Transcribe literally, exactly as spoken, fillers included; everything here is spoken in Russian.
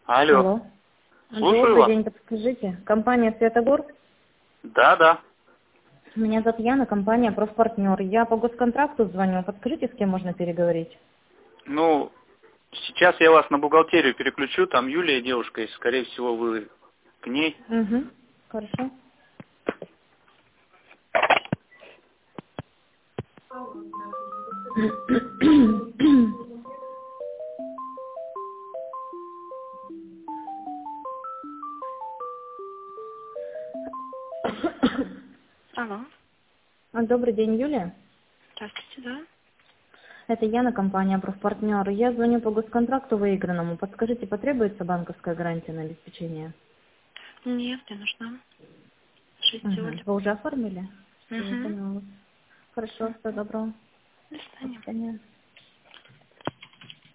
Алло. Алло. Слушаю Добрый вас. день, подскажите. Компания «Светогор». Да, да. Меня зовут Яна, компания «Профпартнер». Я по госконтракту звоню. Подскажите, с кем можно переговорить? Ну, сейчас я вас на бухгалтерию переключу. Там Юлия девушка есть. Скорее всего, вы к ней. Угу. Хорошо. Алло. А, Добрый день, Юлия. Здравствуйте, да? Это Яна, компания «Профпартнер». Я звоню по госконтракту выигранному. Подскажите, потребуется банковская гарантия на обеспечение? Нет, не нужна. Уже Угу. сделали. Вы уже оформили? Я Угу. поняла. Хорошо, всего доброго. До До свидания. свидания.